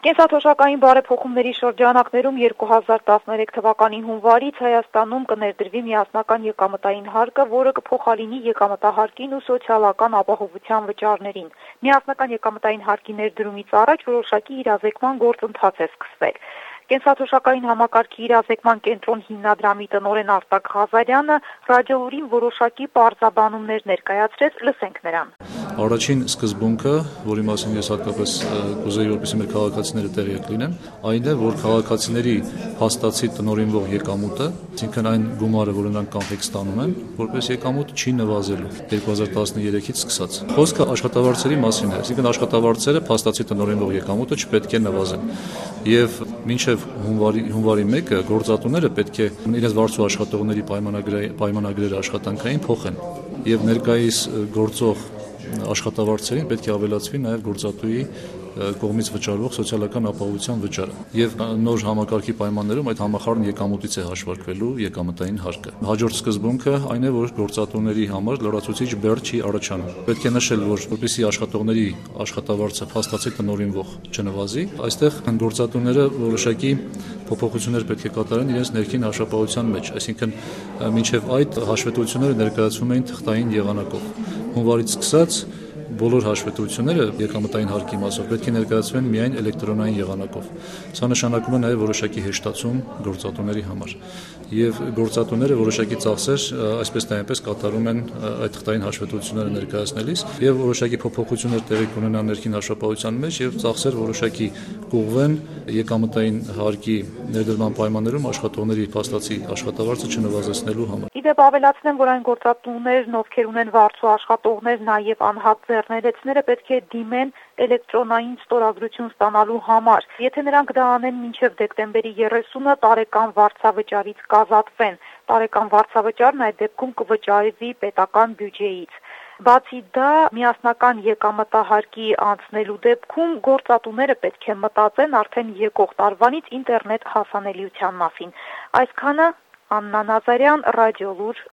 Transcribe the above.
Կենսաթոշակային բարեփոխումների շրջանակներում 2013 թվականի հունվարից Հայաստանում կներդրվի միասնական եկամտային հարկը, որը կփոխարինի եկամտահարկին ու սոցիալական ապահովության վճարներին։ Միասնական եկամտային հարկի ներդրումից առաջ որոշակի իրազեկման գործընթաց է սկսվել։ Կենսաթոշակային համակարգի իրազեկման կենտրոն հիմնադրամի տնօրեն Արտակ Ղազարյանը ռադիոլուրին որոշակի պարզաբանումներ ներկայացրեց, լսենք նրան։ Առաջին սկզբունքը, որի մասին ես հատկապես կուզեի, որպեսզի մեր քաղաքացիները տեղյակ լինեն, այն է, որ քաղաքացիների փաստացի տնօրինվող եկամուտը, այսինքն այն գումարը, որը նրանք կանխիկ ստանում են, որպես եկամուտ չի նվազելու 2013-ից սկսած։ Խոսքը աշխատավարձերի մասին է, այսինքն աշխատավարձերը փաստացի տնօրինվող եկամուտը չպետք է նվազեն։ Եվ մինչև հունվարի 1-ը գործատուները պետք է իրենց վարձու աշխատողների պայմանագրերը աշխատանքային փոխեն եւ ներկայիս գործող աշխատավարձերին պետք է ավելացվի նաև գործատուի կողմից վճարվող սոցիալական ապահովության վճարը։ Եվ նոր համակարգի պայմաններում այդ համախառն եկամուտից է հաշվարկվելու եկամտային հարկը։ Հաջորդ սկզբունքը այն է, որ գործատուների համար լրացուցիչ բեռ չի առաջանում։ Պետք է նշել, որ որպեսզի աշխատողների աշխատավարձը փաստացի տնօրինվող չնվազի, այստեղ գործատուները որոշակի փոփոխություններ պետք է կատարեն իրենց ներքին հաշվապահության մեջ, այսինքն մինչև այդ հաշվետվությունները ներկայացվում էին թղթային եղանակով։ Հունվարից սկսած բոլոր հաշվետվությունները եկամտային հարկի մասով պետք է ներկայացվեն միայն էլեկտրոնային եղանակով։ Սա նշանակում է նաև որոշակի հեշտացում գործատուների համար։ Եվ գործատուները որոշակի ծախսեր այսպես թե այնպես կատարում են այդ թղթային հաշվետվությունները ներկայացնելիս եւ որոշակի փոփոխություններ տեղի կունենան ներքին հաշվապահության մեջ եւ ծախսեր որոշակի կուղվեն եկամտային հարկի ներդրման պայմաններում աշխատողների փաստացի աշխատավարձը չնվազեցնելու համար։ Իդեպ ավելացնեմ, որ այն գործատուներն, ովքեր ունեն վարձու աշխատողներ, նաև անհատ ձեռներեցները պետք է դիմեն էլեկտրոնային ստորագրություն ստանալու համար։ Եթե նրանք դա անեն մինչև դեկտեմբերի 30-ը, տարեկան վարձավճարից կազատվեն։ Տարեկան վարձավճարն այդ դեպքում կվճարվի պետական բյուջեից։ Բացի դա, միասնական եկամտահարկի անցնելու դեպքում գործատուները պետք է մտածեն արդեն եկող տարվանից ինտերնետ հասանելիության մասին։ Այսքանը Աննա Նազարյան, Ռադիոլուր։